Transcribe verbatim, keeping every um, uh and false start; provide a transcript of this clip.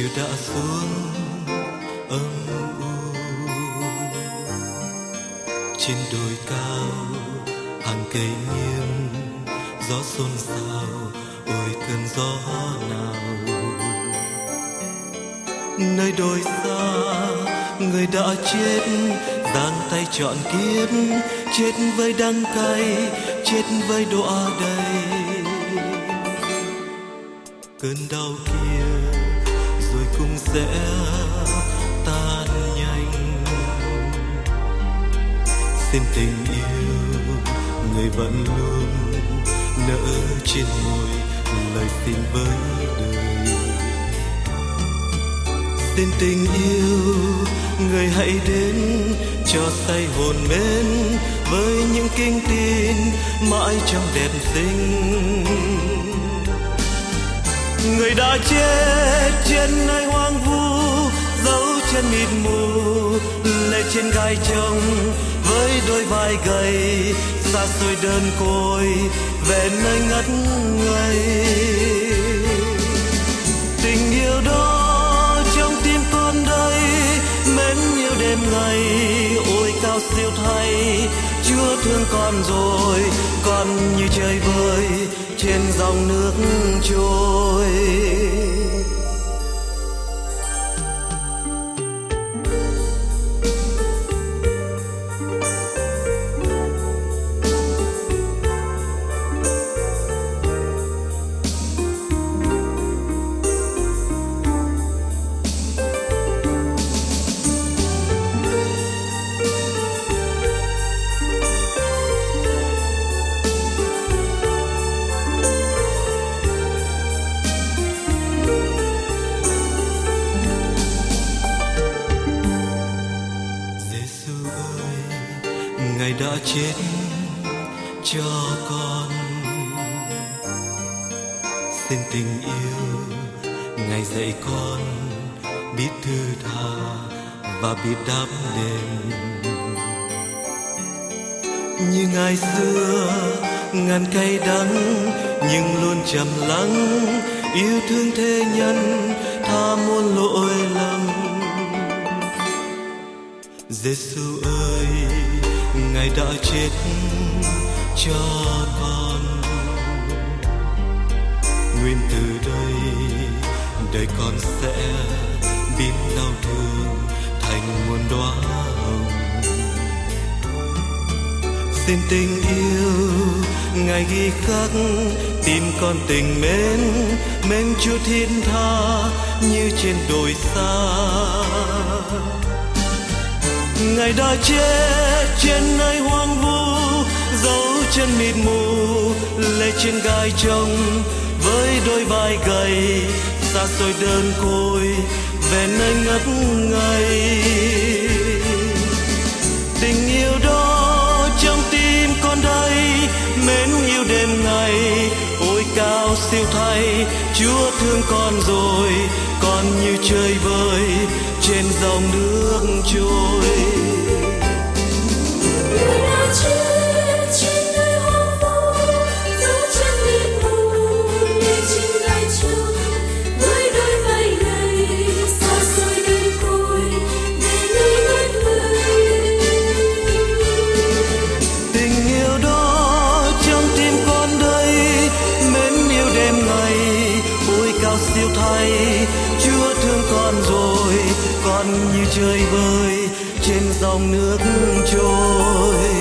đã xuống âm u trên đồi cao, hàng cây nghiêng, gió xôn xao, ôi cơn gió nào. Nơi đồi xa, người đã chết, giang tay trọn kiếp, chết với đắng cay, chết với đọa đầy. Cơn đau kia rồi cũng sẽ tan nhanh. Xin tình yêu người vẫn luôn nở trên môi lời xin với đời. Xin tình yêu người hãy đến cho say hồn mến với những kinh tin mãi trong đẹp xinh. Người đã chết trên nơi hoang vu, dấu chân mịt mù lệ trên gai trông, với đôi vai gầy xa xôi đơn côi về nơi ngất ngây. Tình yêu đó trong tim con đây, mến yêu đêm ngày, ôi cao siêu thay, Chúa thương con rồi, con như chơi vơi trên dòng nước trôi. Ngài đã chết cho con. Xin tình yêu Ngài dạy con biết thứ tha và biết đáp đền. Như ngày xưa ngàn cay đắng nhưng luôn trầm lắng, yêu thương thế nhân tha muôn lỗi lầm. Giêsu ơi, Ngài đã chết cho con. Nguyên từ đây đời con sẽ biến đau thương thành muôn đóa hồng. Xin tình yêu Ngài ghi khắc tim con tình mến, mến Chúa thiên tha như trên đồi xa. Ngài đã chết trên nơi hoang vu, dấu chân mịt mù lệ trên gai trông, với đôi vai gầy xa xôi đơn côi về nơi ngất ngây. Tình yêu đó trong tim con đây, mến yêu đêm ngày, ôi cao siêu thay, Chúa thương con rồi, con như chơi vơi trên dòng nước trôi. Người đã chết trên nơi hoang vu, dấu chân mịt mù lệ trên gai trông, với đôi vai gầy xa xôi đơn côi về nơi ngất ngây. Tình yêu đó trong tim con đây, mến yêu đêm ngày, ôi cao siêu thay, Chúa thương con rồi, con như chơi vơi trên dòng nước trôi.